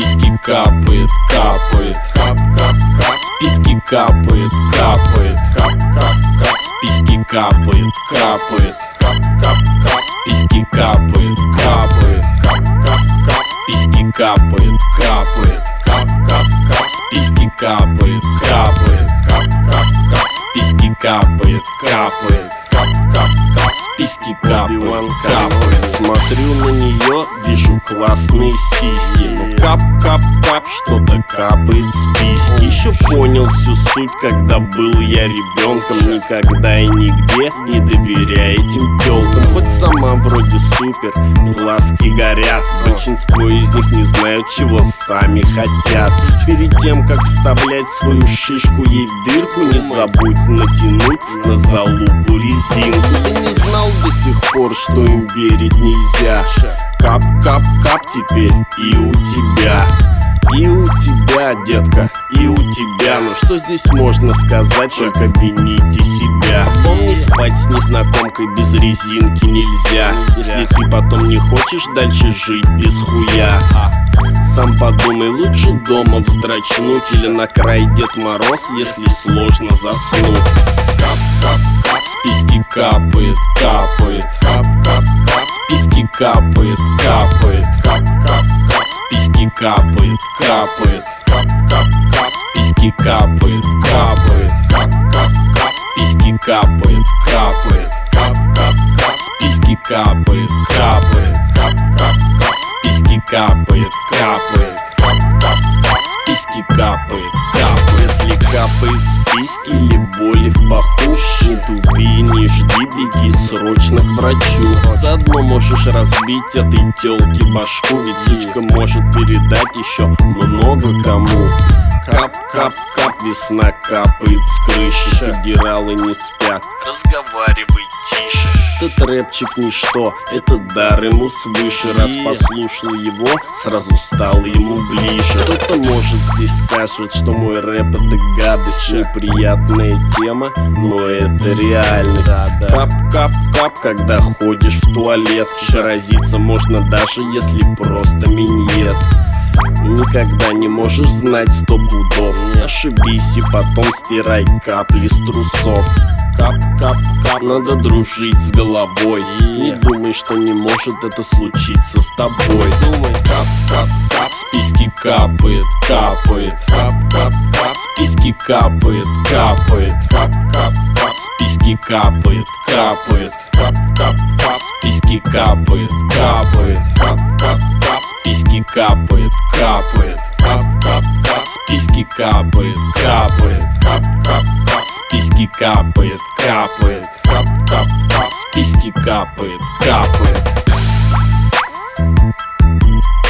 списки капает, капает, кап, кап, кап, списки капает, капает, кап, кап, кап, списки капает, капает, кап, кап, кап, списки капает, капает, кап, кап, кап, списки капает, капает, кап, кап, кап, списки капает, капает, кап, кап, кап, списки капает, капает, кап, кап, кап, списки капает, капает. Смотрю на нее, вижу классные сиськи, но кап-кап-кап, что-то капает с письки. Еще понял всю суть, когда был я ребенком. Никогда и нигде не доверяй этим тёлкам. Хоть сама вроде супер, глазки горят. Большинство из них не знают, чего сами хотят. Перед тем, как вставлять свою шишку ей в дырку, не забудь натянуть на залупу резинку. Ты не знал до сих пор, что им верить нельзя. Кап-кап-кап теперь и у тебя. И у тебя, детка, и у тебя. Ну что здесь можно сказать, только вините себя. Помни, спать с незнакомкой без резинки нельзя. Если ты потом не хочешь дальше жить без хуя, сам подумай, лучше дома вздрачнуть или на край Дед Мороз, если сложно заснуть. Кап-кап-кап, списки капает, капает, кап-кап-кап, списки капает, капает, кап-кап-кап, списки капает, капает, кап-кап-кап, списки капает, капает, кап-кап-кап, списки капает, капает, кап-кап-кап, списки капает, капает, кап-кап-кап, списки капает, капает, кап-кап-кап, списки капает, капает. Если капает списки или боли в паху, не тупи, не жди, беги срочно к врачу. Заодно можешь разбить этой тёлке башку, ведь сучка может передать еще много кому. Кап-кап-кап, весна капает с крыши. Федералы не спят, разговаривай тише. Этот рэпчик ничто, это дар ему свыше. Раз послушал его, сразу стал ему ближе. Кто-то может здесь скажет, что мой рэп это гадость, неприятная тема, но это реальность. Кап-кап-кап, когда ходишь в туалет, заразиться можно даже если просто миньет. Никогда не можешь знать 100 пудов. Не ошибись и потом стирай капли с трусов. Кап-кап-кап, надо дружить с головой. Не думай, что не может это случиться с тобой. Думай, кап-кап-кап, списки капает, капает, кап-кап-кап, списки капает, капает, кап-кап-кап, списки капает, капает, кап-кап-кап, списки капает, капает, кап-кап-кап, списки капает, капает, кап-кап-кап, списки капает, капает, кап-кап-кап, списки капает, капает, кап-кап-кап, списки капает, капает.